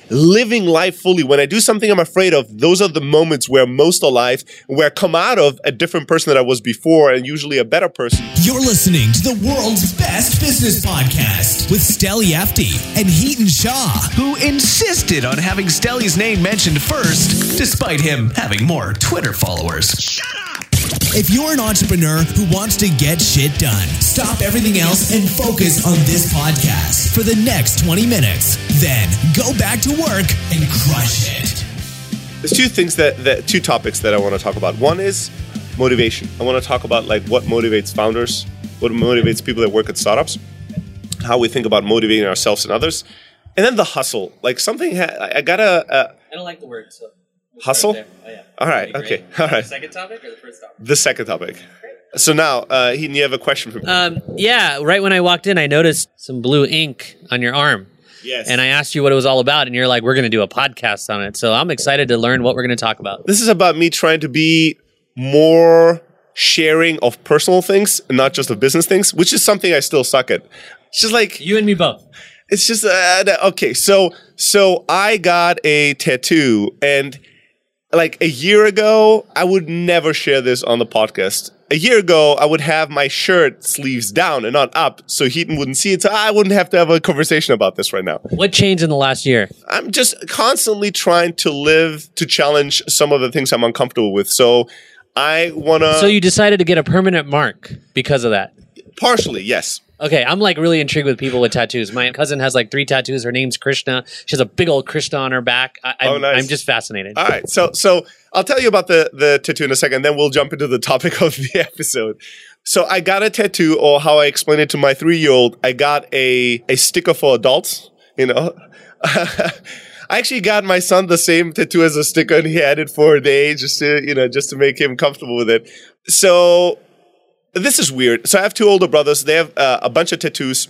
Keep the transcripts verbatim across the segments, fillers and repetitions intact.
living life fully. When I do something I'm afraid of, those are the moments where I'm most alive, where I come out of a different person that I was before, and usually a better person. You're listening to the world's best business podcast with Steli Efti and Heaton Shaw, who insisted on having Steli's name mentioned first, despite him having more Twitter followers. Shut up! If you're an entrepreneur who wants to get shit done, stop everything else and focus on this podcast for the next twenty minutes. Then go back to work and crush it. There's two things that, that two topics that I want to talk about. One is motivation. I want to talk about like what motivates founders, what motivates people that work at startups, how we think about motivating ourselves and others, and then the hustle. Like something ha- I gotta. Uh, I don't like the word so. We'll hustle? Oh, yeah. All right. Okay. All right. The second topic or the first topic? The second topic. So now, uh, Heaton, you have a question for me. Um, yeah. Right when I walked in, I noticed some blue ink on your arm. Yes. And I asked you what it was all about, and you're like, we're going to do a podcast on it. So I'm excited to learn what we're going to talk about. This is about me trying to be more sharing of personal things and not just of business things, which is something I still suck at. It's just like... You and me both. It's just... Uh, okay, so so I got a tattoo, and... Like a year ago, I would never share this on the podcast. A year ago, I would have my shirt sleeves down and not up so Heaton wouldn't see it. So I wouldn't have to have a conversation about this right now. What changed in the last year? I'm just constantly trying to live to challenge some of the things I'm uncomfortable with. So I want to... So you decided to get a permanent mark because of that? Partially, yes. Okay, I'm like really intrigued with people with tattoos. My cousin has like three tattoos. Her name's Krishna. She has a big old Krishna on her back. I, I'm, oh, nice. I'm just fascinated. All right, so so I'll tell you about the, the tattoo in a second, then we'll jump into the topic of the episode. So I got a tattoo, or how I explained it to my three-year-old, I got a, a sticker for adults, you know. I actually got my son the same tattoo as a sticker, and he had it for a day just to, you know, just to make him comfortable with it. So... This is weird. So I have two older brothers. They have uh, a bunch of tattoos.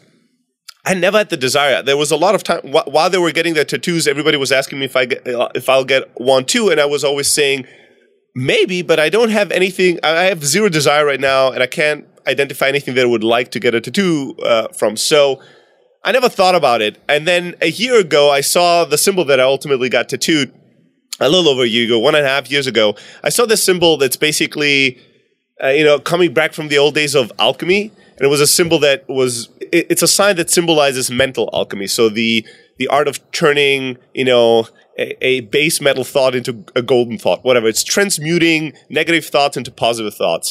I never had the desire. There was a lot of time wh- while they were getting their tattoos. Everybody was asking me if I get, uh, if I'll get one too, and I was always saying maybe, but I don't have anything. I have zero desire right now, and I can't identify anything that I would like to get a tattoo uh, from. So I never thought about it. And then a year ago, I saw the symbol that I ultimately got tattooed. A little over a year ago, one and a half years ago, I saw this symbol that's basically. Uh, you know, coming back from the old days of alchemy, and it was a symbol that was, it, it's a sign that symbolizes mental alchemy. So the the art of turning, you know, a, a base metal thought into a golden thought, whatever. It's transmuting negative thoughts into positive thoughts.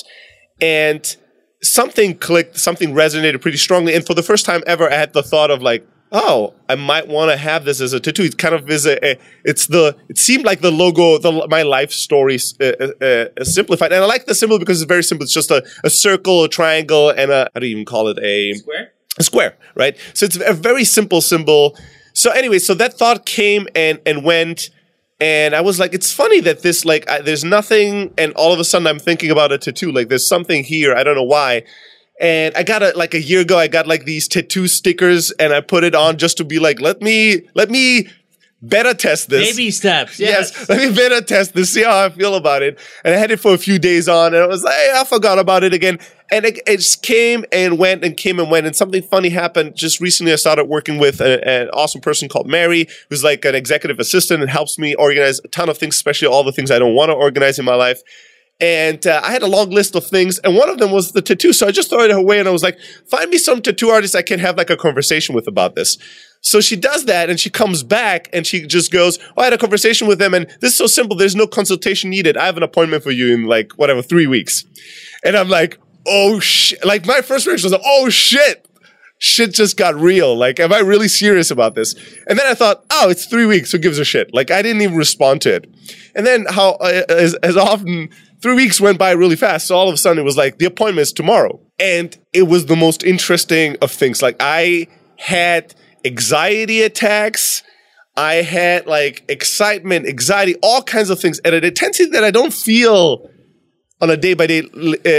And something clicked, something resonated pretty strongly. And for the first time ever, I had the thought of like, oh, I might want to have this as a tattoo. It kind of is a, a it's the, it seemed like the logo, the my life story uh, uh, simplified. And I like the symbol because it's very simple. It's just a, a circle, a triangle, and a, how do you even call it? A square? A square, right? So it's a very simple symbol. So anyway, so that thought came and, and went. And I was like, it's funny that this, like, I, there's nothing, and all of a sudden I'm thinking about a tattoo. Like, there's something here. I don't know why. And I got it like a year ago. I got like these tattoo stickers, and I put it on just to be like, let me, let me beta test this. Baby steps. Yes. yes. Let me beta test this, see how I feel about it. And I had it for a few days on, and I was like, hey, I forgot about it again. And it, it just came and went and came and went. And something funny happened. Just recently, I started working with a, an awesome person called Mary, who's like an executive assistant and helps me organize a ton of things, especially all the things I don't want to organize in my life. And uh, I had a long list of things, and one of them was the tattoo. So I just threw it away, and I was like, find me some tattoo artists I can have like a conversation with about this. So she does that, and she comes back, and she just goes, oh, I had a conversation with them, and this is so simple. There's no consultation needed. I have an appointment for you in like, whatever, three weeks. And I'm like, oh, shit. Like, my first reaction was like, oh, shit. Shit just got real. Like, am I really serious about this? And then I thought, oh, it's three weeks. Who gives a shit? Like, I didn't even respond to it. And then how, uh, as, as often... Three weeks went by really fast. So all of a sudden it was like, the appointment is tomorrow. And it was the most interesting of things. Like I had anxiety attacks. I had like excitement, anxiety, all kinds of things at an intensity that I don't feel on a day by day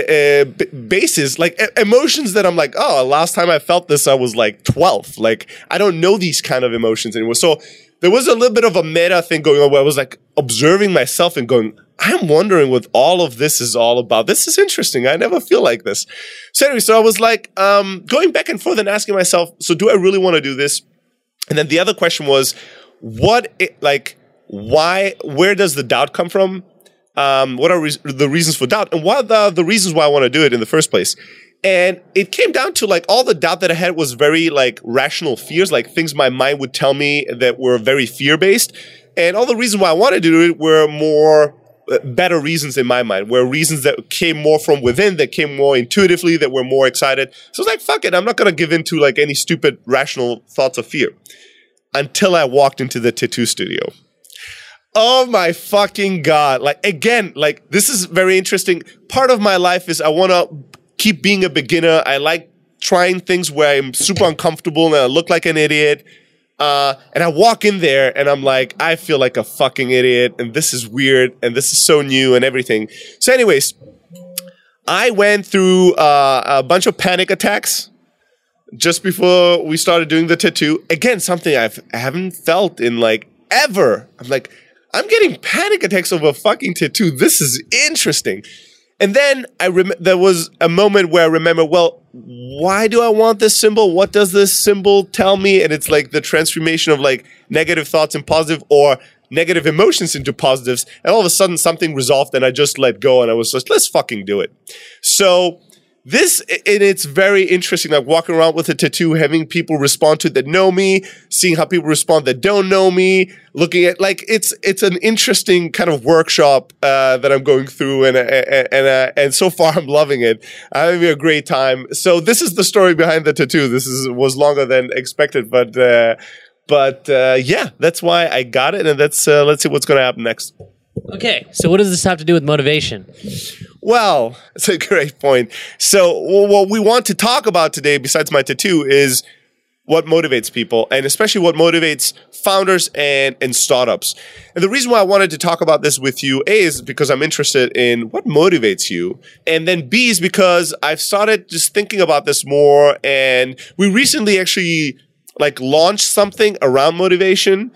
basis. Like e- emotions that I'm like, oh, last time I felt this, I was like twelve. Like I don't know these kind of emotions anymore. So there was a little bit of a meta thing going on where I was like observing myself and going, I'm wondering what all of this is all about. This is interesting. I never feel like this. So anyway, so I was like um, going back and forth and asking myself, so do I really want to do this? And then the other question was, what, it, like, why, where does the doubt come from? Um, what are re- the reasons for doubt? And what are the, the reasons why I want to do it in the first place? And it came down to like all the doubt that I had was very like rational fears, like things my mind would tell me that were very fear-based. And all the reasons why I wanted to do it were more uh, better reasons in my mind, were reasons that came more from within, that came more intuitively, that were more excited. So I was like, fuck it, I'm not going to give in to like any stupid rational thoughts of fear. Until I walked into the tattoo studio. Oh my fucking God. Like, again, like, this is very interesting. Part of my life is I want to keep being a beginner. I like trying things where I'm super uncomfortable and I look like an idiot. Uh, and I walk in there and I'm like, I feel like a fucking idiot and this is weird and this is so new and everything. So anyways, I went through uh, a bunch of panic attacks just before we started doing the tattoo. Again, something I've, I haven't felt in like ever. I'm like, I'm getting panic attacks over a fucking tattoo. This is interesting. And then I rem- there was a moment where I remember, well, why do I want this symbol? What does this symbol tell me? And it's like the transformation of like negative thoughts and positive or negative emotions into positives. And all of a sudden something resolved and I just let go and I was just, let's fucking do it. So this, and it's very interesting, like walking around with a tattoo, having people respond to it that know me, seeing how people respond that don't know me, looking at, like, it's it's an interesting kind of workshop uh, that I'm going through, and and and, uh, and so far I'm loving it. I'm having a great time. So this is the story behind the tattoo. This is was longer than expected, but uh, but uh, yeah, that's why I got it, and that's uh, let's see what's going to happen next. Okay, so what does this have to do with motivation? Well, it's a great point. So what we want to talk about today, besides my tattoo, is what motivates people, and especially what motivates founders and, and startups. And the reason why I wanted to talk about this with you, A, is because I'm interested in what motivates you. And then B is because I've started just thinking about this more, and we recently actually like launched something around motivation.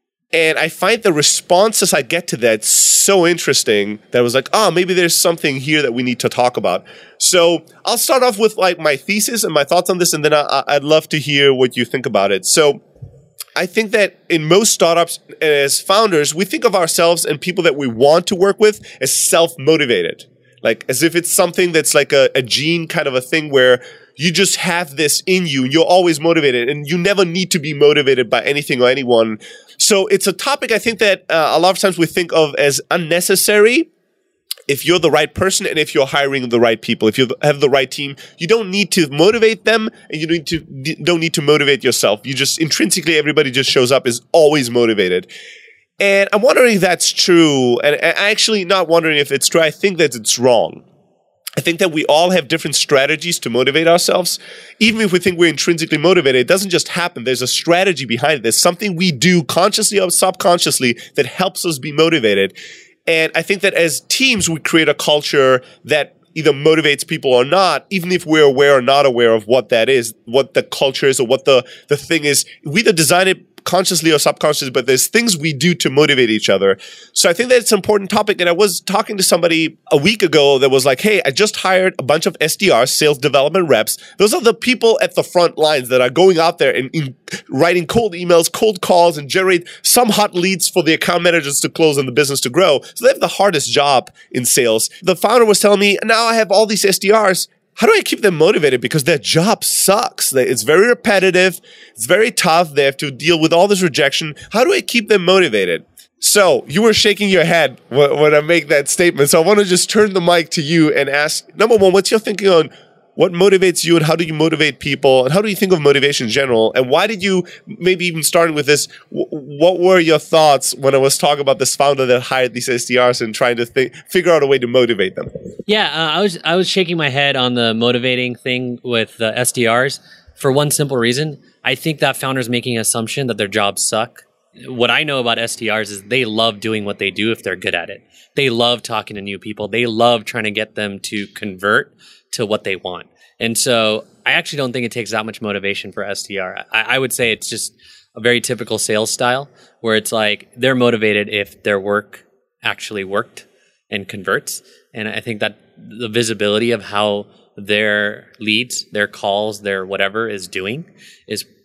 And I find the responses I get to that so interesting that I was like, oh, maybe there's something here that we need to talk about. So I'll start off with like my thesis and my thoughts on this, and then I, I'd love to hear what you think about it. So I think that in most startups, as founders, we think of ourselves and people that we want to work with as self-motivated. Like as if it's something that's like a, a gene kind of a thing where you just have this in you and you're always motivated and you never need to be motivated by anything or anyone. So it's a topic I think that uh, a lot of times we think of as unnecessary if you're the right person and if you're hiring the right people. If you have the right team, you don't need to motivate them and you don't need to, don't need to motivate yourself. You just intrinsically, everybody just shows up is always motivated. And I'm wondering if that's true. And I actually not wondering if it's true. I think that it's wrong. I think that we all have different strategies to motivate ourselves. Even if we think we're intrinsically motivated, it doesn't just happen. There's a strategy behind it. There's something we do consciously or subconsciously that helps us be motivated. And I think that as teams, we create a culture that either motivates people or not, even if we're aware or not aware of what that is, what the culture is or what the, the thing is. We either design it consciously or subconsciously, but there's things we do to motivate each other. So I think that it's an important topic. And I was talking to somebody a week ago that was like, hey, I just hired a bunch of S D Rs, sales development reps. Those are the people at the front lines that are going out there and, and writing cold emails, cold calls, and generate some hot leads for the account managers to close and the business to grow. So they have the hardest job in sales. The founder was telling me, now I have all these S D Rs. How do I keep them motivated? Because their job sucks. It's very repetitive. It's very tough. They have to deal with all this rejection. How do I keep them motivated? So you were shaking your head when I make that statement. So I want to just turn the mic to you and ask, number one, what's your thinking on what motivates you and how do you motivate people? And how do you think of motivation in general? And why did you, maybe even starting with this, w- what were your thoughts when I was talking about this founder that hired these S D Rs and trying to think, figure out a way to motivate them? Yeah, uh, I was I was shaking my head on the motivating thing with the S D Rs for one simple reason. I think that founder's making an assumption that their jobs suck. What I know about S D Rs is they love doing what they do if they're good at it. They love talking to new people. They love trying to get them to convert to what they want. And so I actually don't think it takes that much motivation for S D R. I, I would say it's just a very typical sales style where it's like they're motivated if their work actually worked and converts. And I think that the visibility of how their leads, their calls, their whatever is doing is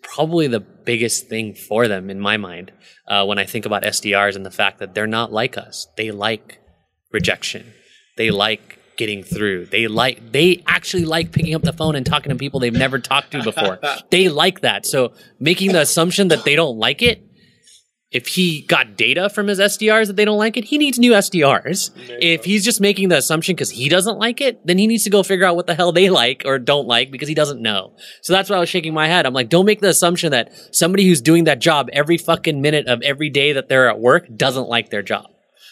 probably the biggest thing for them in my mind uh, when I think about S D Rs and the fact that they're not like us. They like rejection. They like getting through. They like, they actually like picking up the phone and talking to people they've never talked to before. They like that. So making the assumption that they don't like it, if he got data from his S D Rs that they don't like it, he needs new S D Rs. If he's just making the assumption because he doesn't like it, then he needs to go figure out what the hell they like or don't like because he doesn't know. So that's why I was shaking my head. I'm like, don't make the assumption that somebody who's doing that job every fucking minute of every day that they're at work doesn't like their job.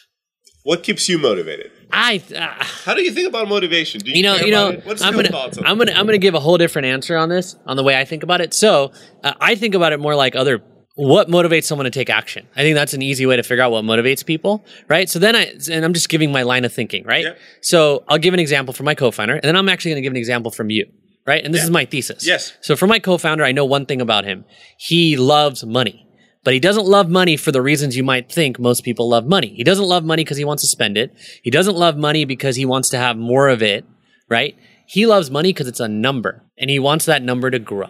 What keeps you motivated? I uh, How do you think about motivation? Do you, you know, care you know, about it? What's I'm your gonna, thoughts on I'm it? gonna, I'm gonna give a whole different answer on this, on the way I think about it. So uh, I think about it more like other. What motivates someone to take action? I think that's an easy way to figure out what motivates people, right? So then I, and I'm just giving my line of thinking, right? Yeah. So I'll give an example from my co-founder, and then I'm actually going to give an example from you, right? And this Yeah. is my thesis. Yes. So for my co-founder, I know one thing about him. He loves money, but he doesn't love money for the reasons you might think most people love money. He doesn't love money because he wants to spend it. He doesn't love money because he wants to have more of it, right? He loves money because it's a number, and he wants that number to grow.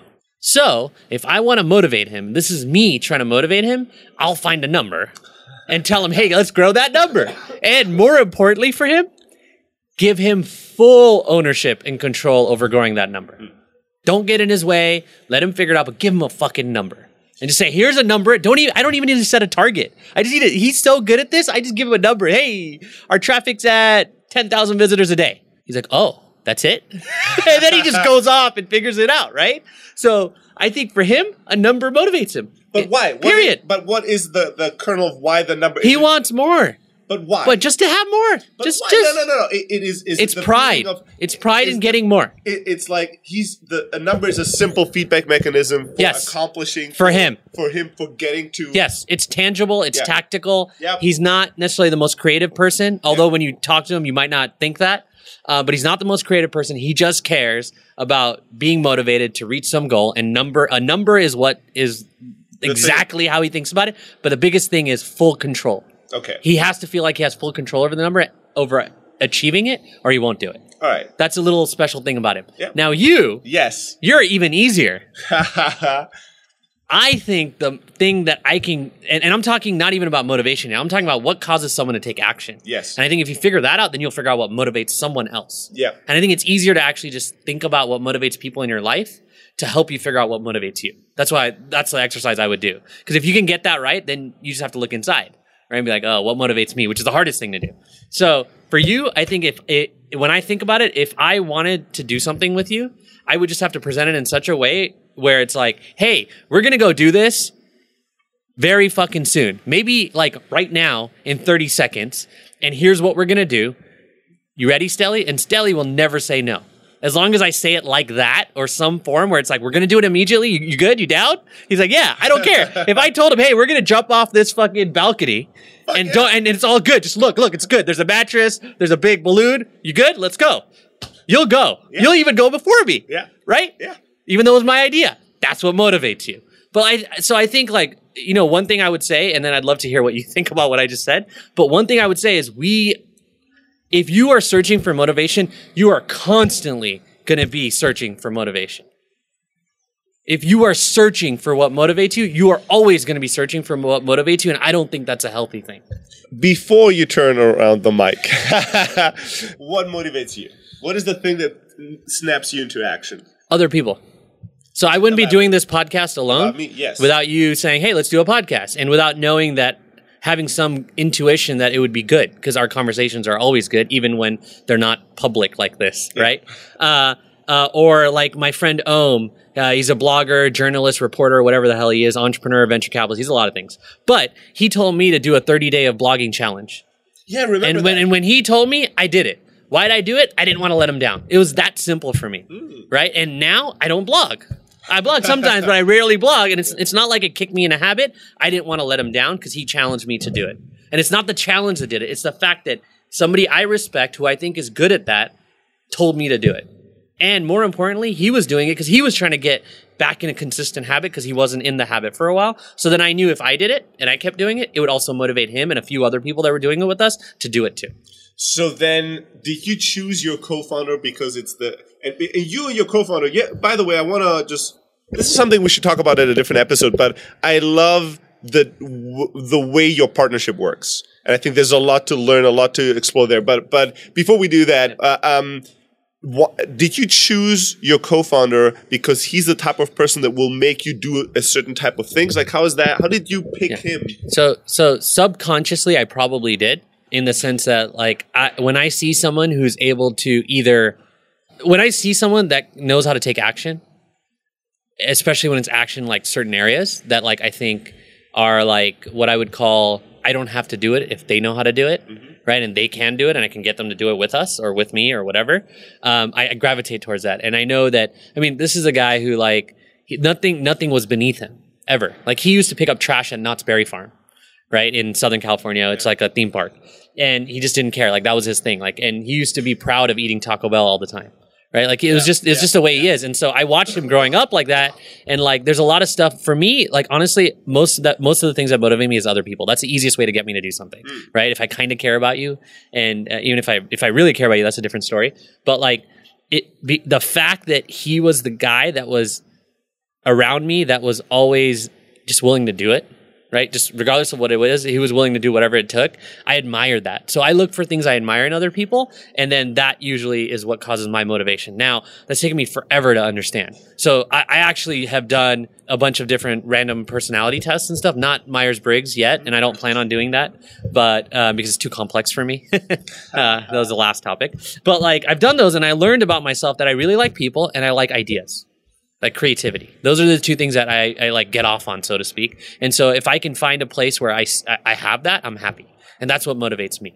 So if I want to motivate him, this is me trying to motivate him, I'll find a number and tell him, hey, let's grow that number. And more importantly for him, give him full ownership and control over growing that number. Don't get in his way. Let him figure it out, but give him a fucking number. And just say, here's a number. Don't even, I don't even need to set a target. I just need to, he's so good at this, I just give him a number. Hey, our traffic's at ten thousand visitors a day. He's like, oh, that's it? And then he just goes off and figures it out, right? So I think for him, a number motivates him. But why? What Period. is- but what is the, the kernel of why the number? He is it- wants more. But why? But just to have more. But just, why? just. no, no, no, no. It, it is. is It's it the pride. feeling of- It's pride is in the- getting more. It, it's like he's the a number is a simple feedback mechanism for Yes. accomplishing For him. for him for getting to Yes, it's tangible. It's Yeah. tactical. Yep. He's not necessarily the most creative person, although when you talk to him, you might not think that. Uh, but he's not the most creative person. He just cares about being motivated to reach some goal. And number, a number is what is exactly how he thinks about it. But the biggest thing is full control. Okay. He has to feel like he has full control over the number, over achieving it, or he won't do it. All right. That's a little special thing about him. Yep. Now you, Yes. you're even easier. I think the thing that I can, and, and I'm talking not even about motivation now, I'm talking about what causes someone to take action. Yes. And I think if you figure that out, then you'll figure out what motivates someone else. Yeah. And I think it's easier to actually just think about what motivates people in your life to help you figure out what motivates you. That's why, that's the exercise I would do. Because if you can get that right, then you just have to look inside, right? And be like, oh, what motivates me? Which is the hardest thing to do. So for you, I think if it, when I think about it, if I wanted to do something with you, I would just have to present it in such a way where it's like, hey, we're going to go do this very fucking soon. Maybe like right now in thirty seconds. And here's what we're going to do. You ready, Stelly? And Stelly will never say no. As long as I say it like that or some form where it's like, we're going to do it immediately. You, you good? You down? He's like, yeah, I don't care. If I told him, hey, we're going to jump off this fucking balcony and yeah. don't, and it's all good. Just look, look, it's good. There's a mattress. There's a big balloon. You good? Let's go. You'll go. Yeah. You'll even go before me. Yeah. Right? Yeah. Even though it was my idea. That's what motivates you. But I, so I think like, you know, one thing I would say, and then I'd love to hear what you think about what I just said. But one thing I would say is we, if you are searching for motivation, you are constantly going to be searching for motivation. If you are searching for what motivates you, you are always going to be searching for what motivates you. And I don't think that's a healthy thing. Before you turn around the mic, what motivates you? What is the thing that snaps you into action? Other people. So I wouldn't be About- doing this podcast alone about me, yes. without you saying, hey, let's do a podcast. And without knowing that, having some intuition that it would be good, because our conversations are always good, even when they're not public like this, right? Uh, uh, or like my friend Ohm, uh, he's a blogger, journalist, reporter, whatever the hell he is, entrepreneur, venture capitalist. He's a lot of things. But he told me to do a thirty day of blogging challenge. Yeah, remember And that. when, and when he told me, I did it. Why did I do it? I didn't want to let him down. It was that simple for me, Mm. right? And now I don't blog. I blog sometimes, but I rarely blog. And it's it's not like it kicked me in a habit. I didn't want to let him down because he challenged me to do it. And it's not the challenge that did it. It's the fact that somebody I respect, who I think is good at that, told me to do it. And more importantly, he was doing it because he was trying to get back in a consistent habit because he wasn't in the habit for a while. So then I knew if I did it and I kept doing it, it would also motivate him and a few other people that were doing it with us to do it too. So then, did you choose your co-founder because it's the and, and you and your co-founder? Yeah. By the way, I want to just this is something we should talk about in a different episode, but I love the w- the way your partnership works. And I think there's a lot to learn, a lot to explore there. But but before we do that, uh, um, what, did you choose your co-founder because he's the type of person that will make you do a certain type of things? Like, how is that? How did you pick yeah. him? So so subconsciously, I probably did, in the sense that, like, I, when I see someone who's able to either, when I see someone that knows how to take action, especially when it's action like certain areas that, like, I think are like what I would call, I don't have to do it if they know how to do it, mm-hmm. right? And they can do it, and I can get them to do it with us or with me or whatever. Um, I, I gravitate towards that. And I know that, I mean, this is a guy who, like, he, nothing nothing was beneath him, ever. Like, he used to pick up trash at Knott's Berry Farm, right? In Southern California. It's like a theme park. And he just didn't care. Like, that was his thing. Like, and he used to be proud of eating Taco Bell all the time. Right? Like, it was just, it's yeah. just the way he is. And so I watched him growing up like that. And, like, there's a lot of stuff for me, like, honestly, most of that, most of the things that motivate me is other people. That's the easiest way to get me to do something, mm. right? If I kind of care about you, and uh, even if I, if I really care about you, that's a different story. But, like, it, be, the fact that he was the guy that was around me that was always just willing to do it, right? Just regardless of what it was, he was willing to do whatever it took. I admired that. So I look for things I admire in other people, and then that usually is what causes my motivation. Now, that's taken me forever to understand. So I, I actually have done a bunch of different random personality tests and stuff, not Myers-Briggs yet, and I don't plan on doing that, but uh, because it's too complex for me. uh, that was the last topic. But, like, I've done those, and I learned about myself that I really like people and I like ideas. Like creativity. Those are the two things that I, I like get off on, so to speak. And so if I can find a place where I, I have that, I'm happy. And that's what motivates me.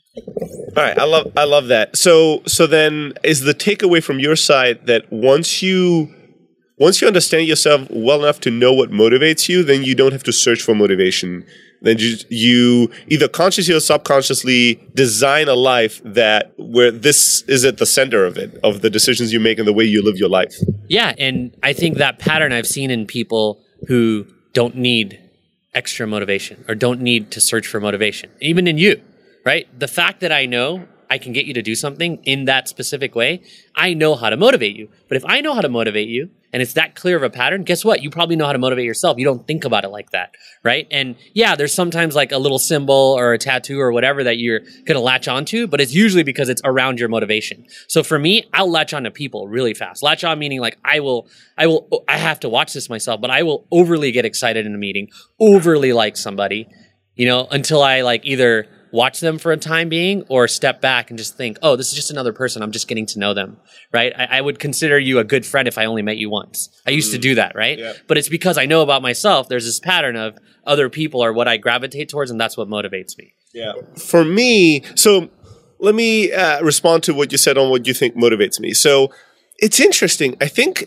All right. I love, I love that. So, so then is the takeaway from your side that once you, once you understand yourself well enough to know what motivates you, then you don't have to search for motivation. Then you, you either consciously or subconsciously design a life that where this is at the center of it, of the decisions you make and the way you live your life. Yeah, and I think that pattern I've seen in people who don't need extra motivation or don't need to search for motivation, even in you, right? The fact that I know I can get you to do something in that specific way, I know how to motivate you. But if I know how to motivate you, and it's that clear of a pattern, guess what? You probably know how to motivate yourself. You don't think about it like that, right? And yeah, there's sometimes like a little symbol or a tattoo or whatever that you're going to latch onto, but it's usually because it's around your motivation. So for me, I'll latch on to people really fast. Latch on meaning like I will, I will, I have to watch this myself, but I will overly get excited in a meeting, overly like somebody, you know, until I like either watch them for a time being or step back and just think, oh, this is just another person. I'm just getting to know them, right? I, I would consider you a good friend if I only met you once. I used mm. to do that, right? Yeah. But it's because I know about myself. There's this pattern of other people are what I gravitate towards, and that's what motivates me. Yeah. For me, so let me uh, respond to what you said on what you think motivates me. So it's interesting. I think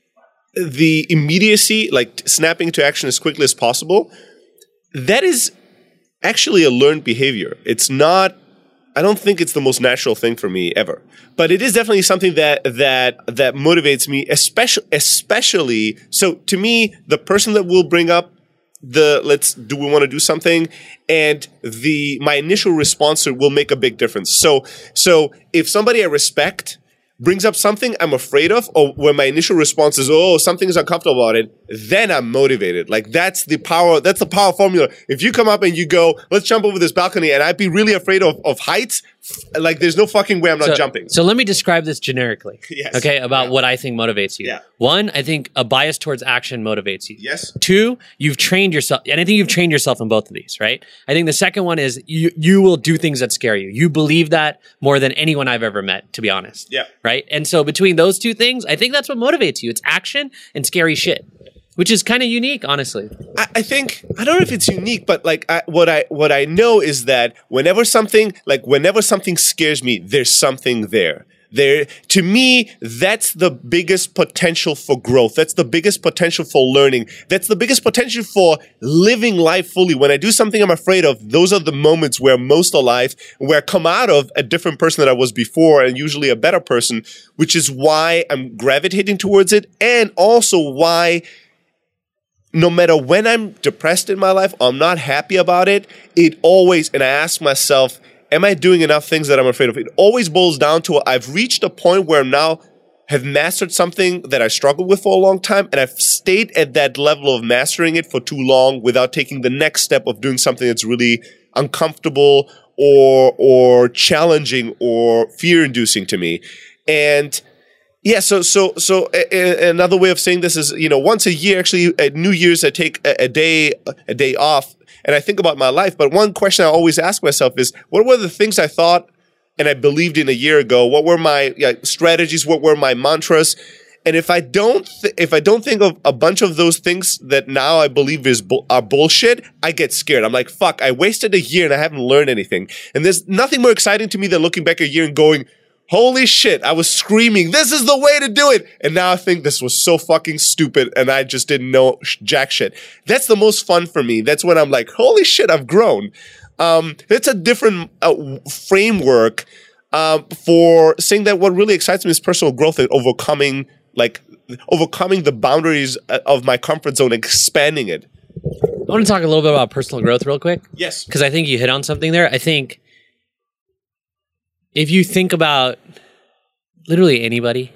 the immediacy, like snapping to action as quickly as possible, that is actually a learned behavior. It's not, I don't think it's the most natural thing for me ever. But it is definitely something that that that motivates me, especially especially so to me, the person that will bring up the let's do we want to do something and the my initial response to it will make a big difference. So so if somebody I respect brings up something I'm afraid of, or when my initial response is, oh, something is uncomfortable about it, then I'm motivated. Like that's the power, that's the power formula. If you come up and you go, let's jump over this balcony, and I'd be really afraid of, of heights, like there's no fucking way I'm not so, jumping. So let me describe this generically. Yes. Okay, about yeah. what I think motivates you. Yeah. One, I think a bias towards action motivates you. Yes. Two, you've trained yourself, and I think you've trained yourself in both of these, right? I think the second one is you you will do things that scare you. You believe that more than anyone I've ever met, to be honest. Yeah. Right? And so between those two things, I think that's what motivates you. It's action and scary shit. Which is kind of unique, honestly. I, I think I don't know if it's unique, but like I, what I what I know is that whenever something like whenever something scares me, there's something there. There to me, that's the biggest potential for growth. That's the biggest potential for learning. That's the biggest potential for living life fully. When I do something I'm afraid of, those are the moments where I'm most alive, where I come out of a different person that I was before, and usually a better person, which is why I'm gravitating towards it, and also why no matter when I'm depressed in my life, I'm not happy about it, it always, and I ask myself, am I doing enough things that I'm afraid of? It always boils down to I've reached a point where I'm now have mastered something that I struggled with for a long time, and I've stayed at that level of mastering it for too long without taking the next step of doing something that's really uncomfortable or or challenging or fear-inducing to me. And yeah, so so so a, a, another way of saying this is, you know, once a year, actually at New Year's, I take a, a day a day off, and I think about my life. But one question I always ask myself is, what were the things I thought and I believed in a year ago? What were my yeah, strategies? What were my mantras? And if I don't, th- if I don't think of a bunch of those things that now I believe is bu- are bullshit, I get scared. I'm like, fuck! I wasted a year and I haven't learned anything. And there's nothing more exciting to me than looking back a year and going, "Holy shit! I was screaming, this is the way to do it!" And now I think this was so fucking stupid, and I just didn't know sh- jack shit. That's the most fun for me. That's when I'm like, "Holy shit! I've grown." Um, it's a different uh, framework um, for saying that what really excites me is personal growth and overcoming, like, overcoming the boundaries of my comfort zone, expanding it. I want to talk a little bit about personal growth real quick. Yes. Because I think you hit on something there. I think if you think about literally anybody,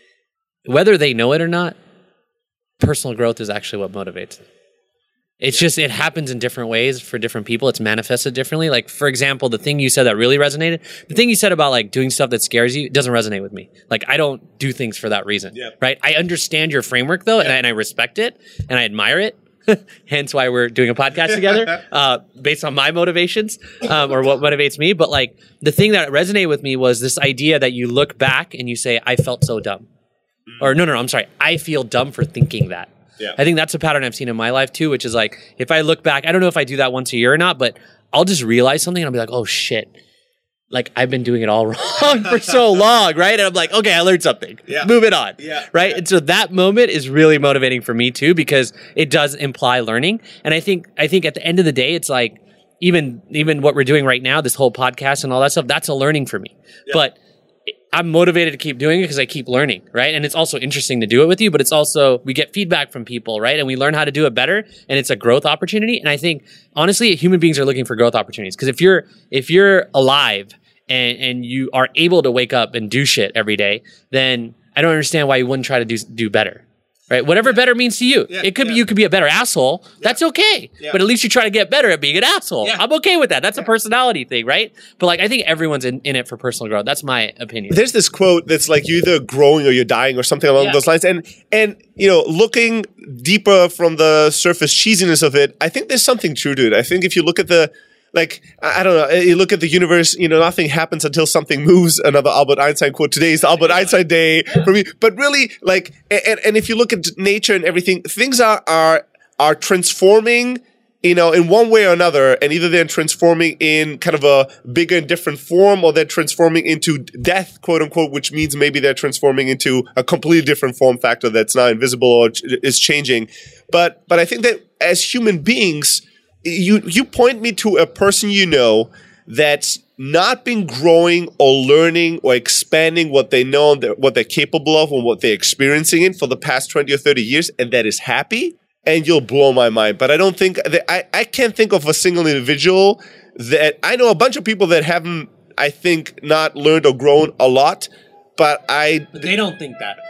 whether they know it or not, personal growth is actually what motivates them. It's just, it happens in different ways for different people. It's manifested differently. Like, for example, the thing you said that really resonated, the thing you said about like doing stuff that scares you, doesn't resonate with me. Like, I don't do things for that reason, yeah. right? I understand your framework though, yeah. and, I, and I respect it and I admire it. Hence why we're doing a podcast together, uh, based on my motivations, um, or what motivates me. But like, the thing that resonated with me was this idea that you look back and you say, I felt so dumb. Mm-hmm. Or no, no, no, I'm sorry. I feel dumb for thinking that. Yeah. I think that's a pattern I've seen in my life too, which is like, if I look back, I don't know if I do that once a year or not, but I'll just realize something and I'll be like, oh shit, like I've been doing it all wrong for so long, right? And I'm like, okay, I learned something. Yeah. Move it on. Yeah. Right? Yeah. And so that moment is really motivating for me too, because it does imply learning. And I think, I think at the end of the day, it's like, even, even what we're doing right now, this whole podcast and all that stuff, that's a learning for me. Yeah. But I'm motivated to keep doing it because I keep learning, right? And it's also interesting to do it with you, but it's also, we get feedback from people, right? And we learn how to do it better, and it's a growth opportunity. And I think, honestly, human beings are looking for growth opportunities. Because if you're, if you're alive and, and you are able to wake up and do shit every day, then I don't understand why you wouldn't try to do, do better. Right? Whatever yeah. better means to you. Yeah, it could yeah. be, you could be a better asshole. Yeah. That's okay. Yeah. But at least you try to get better at being an asshole. Yeah. I'm okay with that. That's yeah. a personality thing, right? But like, I think everyone's in, in it for personal growth. That's my opinion. There's this quote that's like, you're either growing or you're dying or something along yeah. those lines. And, and, you know, looking deeper from the surface cheesiness of it, I think there's something true to it. I think if you look at the, Like, I don't know, you look at the universe, you know, nothing happens until something moves. Another Albert Einstein quote. Today is the Albert Einstein day for me. But really, like, and, and if you look at nature and everything, things are, are, are transforming, you know, in one way or another. And either they're transforming in kind of a bigger and different form, or they're transforming into death, quote unquote, which means maybe they're transforming into a completely different form factor that's now invisible or is changing. But, but I think that as human beings, You you point me to a person you know that's not been growing or learning or expanding what they know, what they're capable of, and what they're experiencing in for the past twenty or thirty years, and that is happy, and you'll blow my mind. But I don't think that I, I can't think of a single individual that I know a bunch of people that haven't, I think, not learned or grown a lot, but I but they don't think that.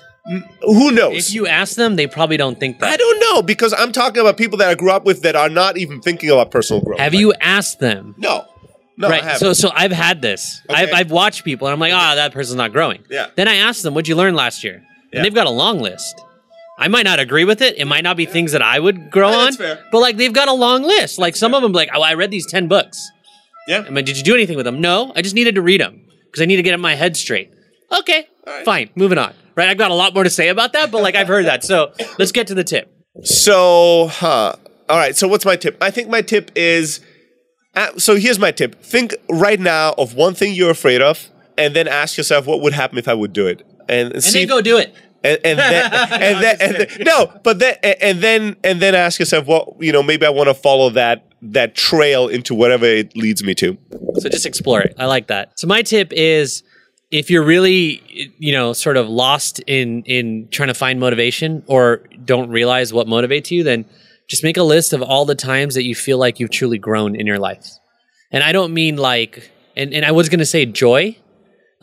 Who knows? If you ask them, they probably don't think that. I don't know, because I'm talking about people that I grew up with that are not even thinking about personal growth. Have like, you asked them? No. No, right. I haven't. So, so I've had this. Okay. I've, I've watched people, and I'm like, ah, oh, that person's not growing. Yeah. Then I ask them, what'd you learn last year? And yeah. they've got a long list. I might not agree with it. It might not be yeah. things that I would grow yeah, on. That's fair. But like, they've got a long list. Like, some fair. of them, like, oh, I read these ten books. Yeah. I mean, did you do anything with them? No. I just needed to read them because I need to get my head straight. Okay. Right. Fine. Moving on. Right, I've got a lot more to say about that, but like I've heard that. So let's get to the tip. So, huh. All right. So what's my tip? I think my tip is, uh, so here's my tip. Think right now of one thing you're afraid of, and then ask yourself, what would happen if I would do it? And, and see then go do it. And, and then, and then, and then, no, but then, and then, and then ask yourself, what, you know, maybe I want to follow that, that trail into whatever it leads me to. So just explore it. I like that. So my tip is, if you're really, you know, sort of lost in, in trying to find motivation or don't realize what motivates you, then just make a list of all the times that you feel like you've truly grown in your life. And I don't mean like, and, and I was going to say joy.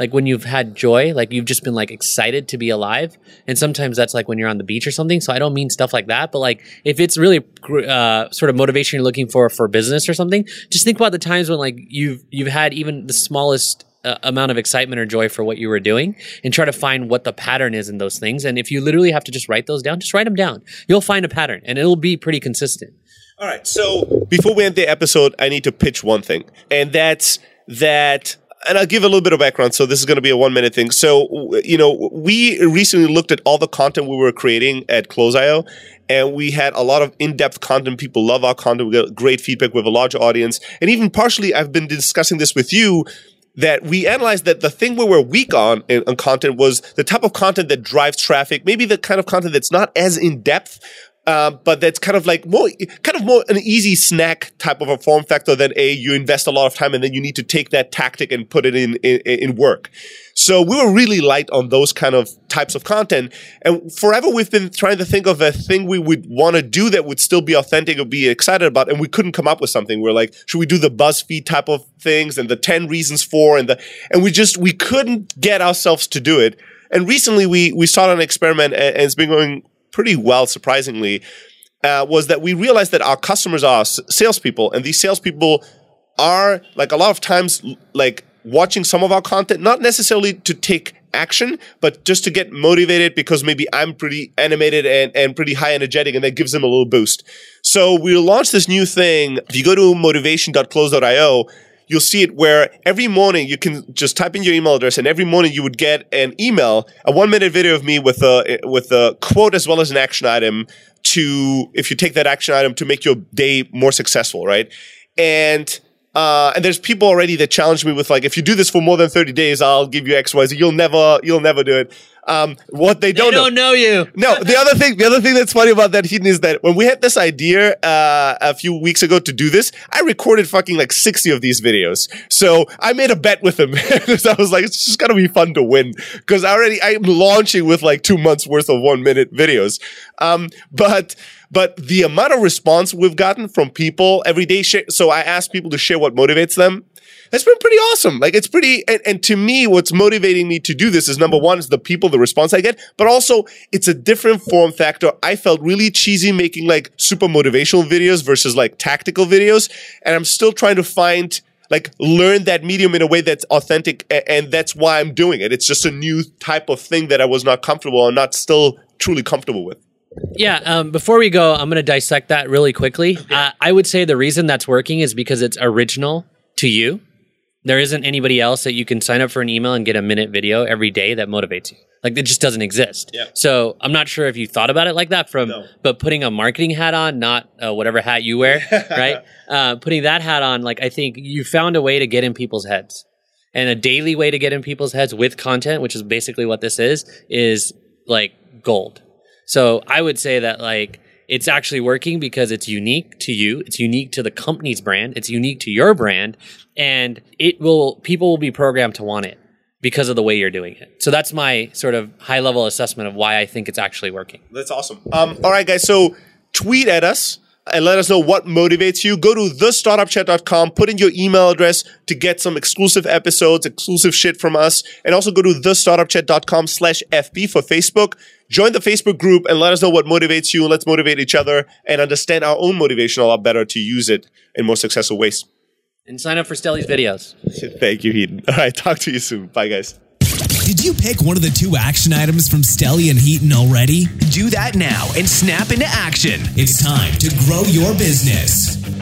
like when you've had joy, like you've just been like excited to be alive. And sometimes that's like when you're on the beach or something. So I don't mean stuff like that, but like if it's really uh, sort of motivation you're looking for for business or something, just think about the times when like you've you've had even the smallest uh, amount of excitement or joy for what you were doing, and try to find what the pattern is in those things. And if you literally have to just write those down, just write them down. You'll find a pattern, and it'll be pretty consistent. All right. So before we end the episode, I need to pitch one thing, and that's that. And I'll give a little bit of background. So this is going to be a one minute thing. So, you know, we recently looked at all the content we were creating at Close dot io, and we had a lot of in-depth content. People love our content. We got great feedback. We have a large audience. And even partially, I've been discussing this with you, that we analyzed that the thing we were weak on in, on content was the type of content that drives traffic, maybe the kind of content that's not as in-depth, Uh, but that's kind of like more, kind of more an easy snack type of a form factor than a, you invest a lot of time and then you need to take that tactic and put it in, in, in work. So we were really light on those kind of types of content. And forever we've been trying to think of a thing we would want to do that would still be authentic or be excited about. And we couldn't come up with something. We're like, should we do the BuzzFeed type of things and the ten reasons for, and the, and we just, we couldn't get ourselves to do it. And recently we, we started an experiment, and, and it's been going pretty well, surprisingly, uh, was that we realized that our customers are s- salespeople, and these salespeople are, like, a lot of times, like, watching some of our content, not necessarily to take action, but just to get motivated because maybe I'm pretty animated and, and pretty high energetic, and that gives them a little boost. So we launched this new thing. If you go to motivation dot close dot io, you'll see it where every morning you can just type in your email address, and every morning you would get an email, a one minute video of me with a, with a quote as well as an action item to, if you take that action item, to make your day more successful, right? And, uh, and there's people already that challenge me with like, if you do this for more than thirty days, I'll give you X, Y, Z. You'll never, you'll never do it. Um, what they don't they don't know, know you. No, the other thing, the other thing that's funny about that, Heaton, is that when we had this idea, uh, a few weeks ago to do this, I recorded fucking like sixty of these videos. So I made a bet with him because I was like, it's just gotta be fun to win, because I already, I'm launching with like two months worth of one minute videos. Um, but, but the amount of response we've gotten from people every day, sh- so I asked people to share what motivates them. That's been pretty awesome. Like, it's pretty, and, and to me, what's motivating me to do this is, number one, is the people, the response I get, but also it's a different form factor. I felt really cheesy making like super motivational videos versus like tactical videos. And I'm still trying to find, like, learn that medium in a way that's authentic. And, and that's why I'm doing it. It's just a new type of thing that I was not comfortable or not still truly comfortable with. Yeah. Um, before we go, I'm going to dissect that really quickly. Uh, I would say the reason that's working is because it's original to you. There isn't anybody else that you can sign up for an email and get a minute video every day that motivates you. Like, it just doesn't exist. Yeah. So I'm not sure if you thought about it like that from, no. but putting a marketing hat on, not uh, whatever hat you wear, right? Uh, putting that hat on, like, I think you found a way to get in people's heads, and a daily way to get in people's heads with content, which is basically what this is, is like gold. So I would say that, like, it's actually working because it's unique to you. It's unique to the company's brand. It's unique to your brand, and it will, people will be programmed to want it because of the way you're doing it. So that's my sort of high level assessment of why I think it's actually working. That's awesome. Um, all right, guys. So tweet at us and let us know what motivates you. Go to the startup chat dot com, put in your email address to get some exclusive episodes, exclusive shit from us. And also go to the startup chat dot com slash F B for Facebook. Join the Facebook group and let us know what motivates you. And let's motivate each other and understand our own motivation a lot better to use it in more successful ways. And sign up for Stelly's videos. Thank you, Heaton. All right, talk to you soon. Bye, guys. Did you pick one of the two action items from Stelly and Heaton already? Do that now and snap into action. It's time to grow your business.